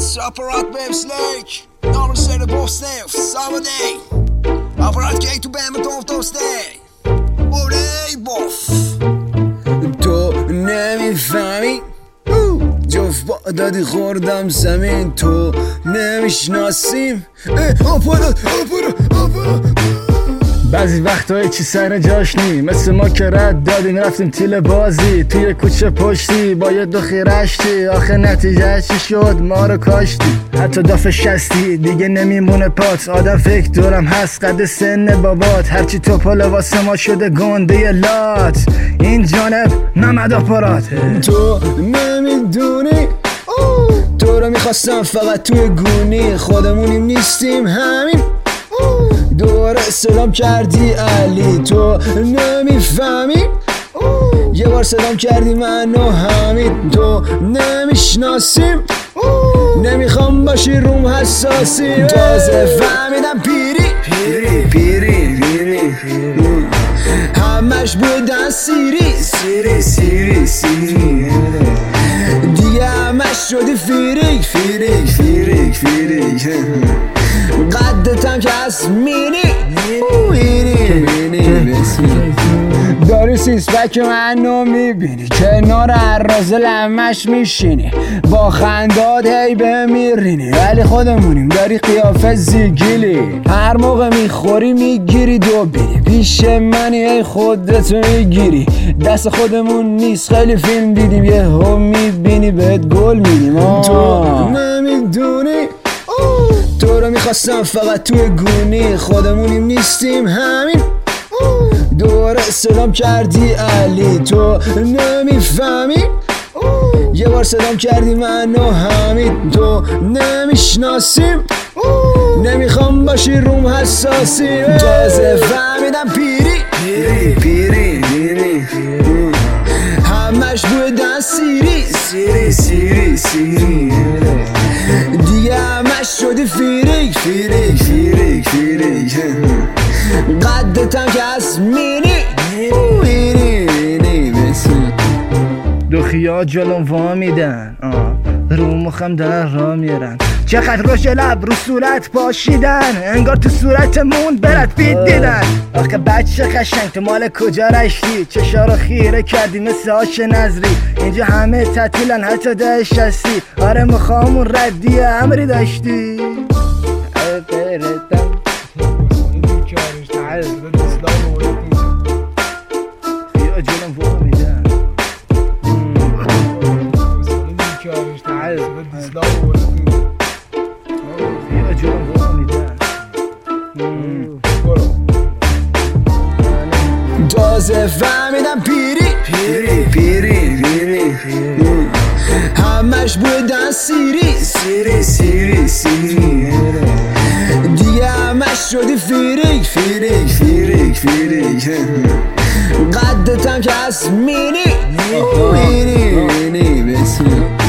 apparat med slik. Damer ser det på snev, samme dag. Apparat gøy to band med doft og steg. Og det boff. تو نمیفهمی جفت با دادی خوردم زمین تو نمیشناسیم بعضی وقتایی چی سر جاش نی مثل ما که رد دادیم رفتیم تیل بازی توی کوچه پشتی با یه دو خیرشتی آخه نتیجه چی شد ما رو کاشتی حتی داف شستی دیگه نمیمونه پات آدم فکر دورم هست قد سن بابات هرچی توپا لباس ما شده گنده لات این جانب نمد آپارات تو نمیدونی تو رو میخواستم فقط توی گونی خودمونیم نیستیم همین دوباره سلام کردی علی تو نمیفهمی یه بار سلام کردی من و حمید تو نمیشناسیم نمیخوام باشی روم حساسی تازه فهمیدم پیری همش بودن سیری دیگه همش شدی فیریک قدتم که از مینی داری سیسپک منو میبینی کنار عراض لمش میشینی با خنداد هی بمیرینی ولی خودمونیم داری قیافه زیگیلی هر موقع میخوری میگیری دو بیری پیش منی هی خودتو میگیری دست خودمون نیست خیلی فیلم دیدیم یه هم میبینی بهت گل میدیم تو نمیدونی تو رو میخواستم فقط توی گونی خودمونیم نیستیم همین دوباره سلام کردی علی تو نمیفهمی یه بار سلام کردی من و حمید تو نمیشناسیم نمیخوام باشی روم حساسی تازه فهمیدم پیری همش بودن سیری دیگه همش شدی فیریک قدتم که از مینی دو خیال جلوم وا میدن رو مخم دارن را میرن چقدر روش لب رو صورت پاشیدن انگار تو صورتمون برد بید دیدن آخه بچه قشنگ تو مال کجا رشتی چشا رو خیره کردی مثل آش نظری اینجا همه تعطیلن حتی دهش هستی آره مخامون ردی امری داشتی خیال جلوم وا میدن تازه فهمیدم پیری همش بودن سیری دیگه همش شدی فیریک قدتم که از مینی